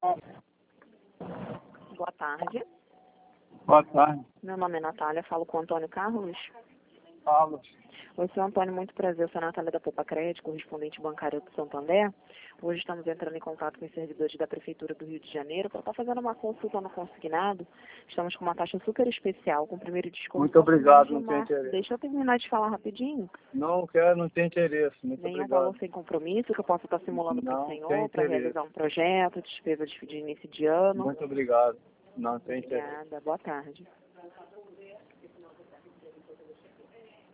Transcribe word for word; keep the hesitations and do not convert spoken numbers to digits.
Boa tarde. Boa tarde. Meu nome é Natália, falo com o Antônio Carlos. Falo. Oi, senhor Antônio, muito prazer. Eu sou a Natália da Poupa Crédito, correspondente bancária do Santander. Hoje estamos entrando em contato com os servidores da Prefeitura do Rio de Janeiro para estar fazendo uma consulta no consignado. Estamos com uma taxa super especial, com o primeiro desconto. Muito obrigado, não de tem março. interesse. Deixa eu terminar de falar rapidinho. Não quero, não tem interesse. Muito Nenhum obrigado. valor sem compromisso que eu possa estar simulando para o Não tem senhor, para interesse. realizar um projeto, despesa de de início de ano. Muito obrigado. Não tem interesse. Obrigada, boa tarde.